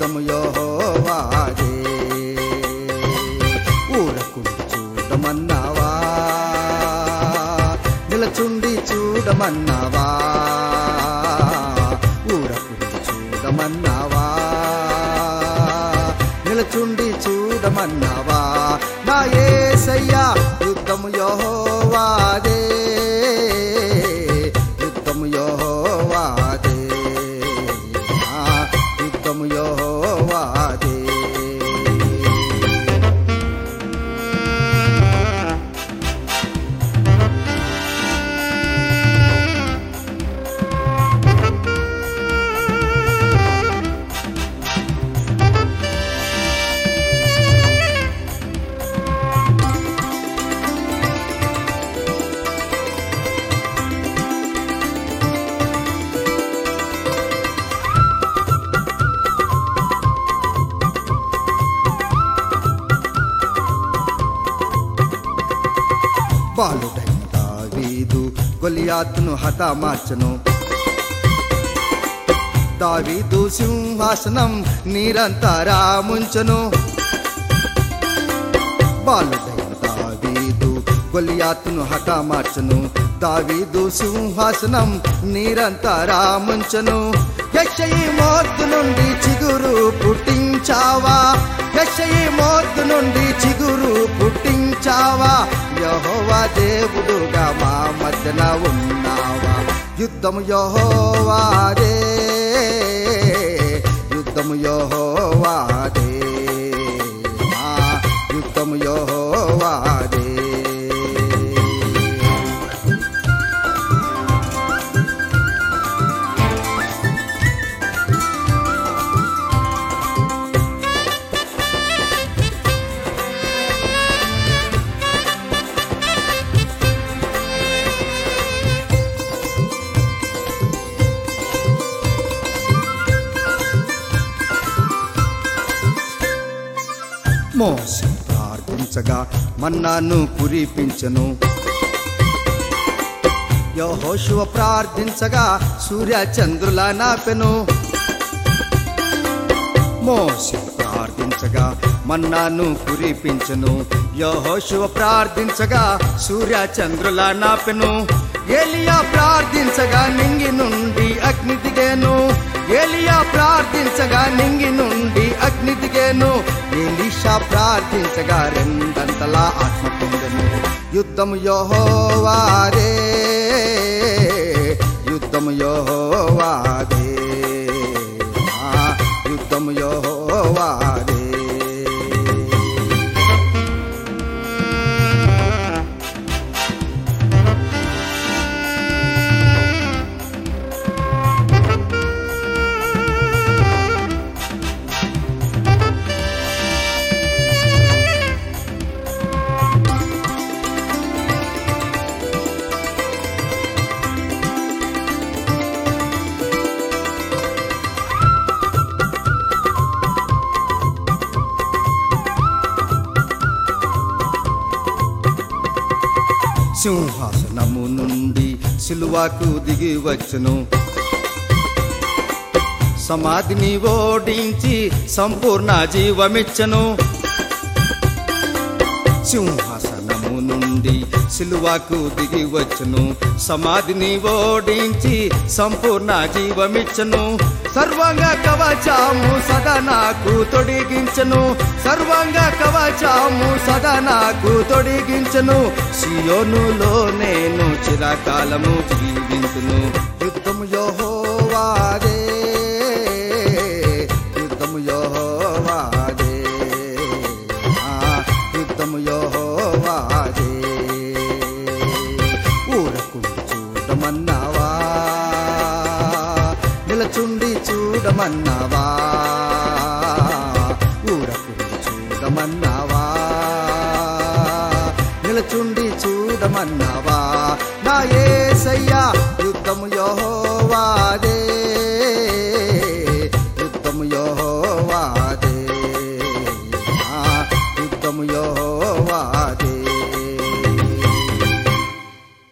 యుద్ధము యెహోవాదే. ఊరకుండి చూడమన్నావా, నిలచుండి చూడమన్నావా, ఊరకుండి చూడమన్నావా, నిలచుండి చూడమన్నావా. నా యేసయ్యా యుద్ధము యెహోవాదే, యుద్ధము యెహోవాదే, యుద్ధము యెహోవాదే. బాలుడైన దావీదు గొలియాతును హతమార్చెను. దావీదు సింహాసనం నిరంతరముంచెను. బాలుడైన దావీదు గొలియాతును హతమార్చెను. దావీదు సింహాసనం నిరంతరముంచెను. యెషయి మోత్తు నుండి చిగురు పుట్టించావా, యెషయి మోత్తు నుండి చిగురు పుట్టించావా. యెహోవా దేవుడుగా మా మధ్యన ఉన్నావా. యుద్ధము యెహోవాదే, యుద్ధము యెహోవాదే, యుద్ధము యెహోవాదే. మోషే ప్రార్థించగా మన్నాను కురిపించెను. యెహోషువ ప్రార్థించగా సూర్య చంద్రుల నాపెను. మోషే ప్రార్థించగా మన్నాను కురిపించెను. యెహోషువ ప్రార్థించగా సూర్య చంద్రుల నాపెను. ఏలియా ప్రార్థించగా నింగి నుండి అగ్ని దిగేను. ఏలియా ప్రార్థించగా నింగి నుండి అగ్ని దిగేను. ఎలీషా ప్రార్థించగా రెండంతలా ఆత్మ పొందెను. యుద్ధము యెహోవాదే, యుద్ధము యెహోవాదే, యుద్ధము యెహోవాదే. సింహాసనము నుండి సిలువకు దిగి వచ్చును. సమాధిని ఓడించి సంపూర్ణ జీవమిచ్చను. సింహాసనము నుండి సిలువకు దిగి వచ్చును. సమాధిని ఓడించి సంపూర్ణ జీవమిచ్చను. సర్వాంగ కవచము సదా నాకు తొడిగించను. సర్వాంగ కవచము సదా నాకు తొడిగించను. సియోనులో నేను చిరకాలము జీవించును. యుద్ధము యెహోవాదే, యుద్ధము యెహోవాదే, యుద్ధము యెహోవాదే. ఊరకుండి చూడమన్నావా, నిలచుండి చూడమన్నావా, ఊరకుండి చూడమన్నావా, నిలచుండి చూడమన్నావా. నా యేసయ్యా యుద్ధము యెహోవాదే,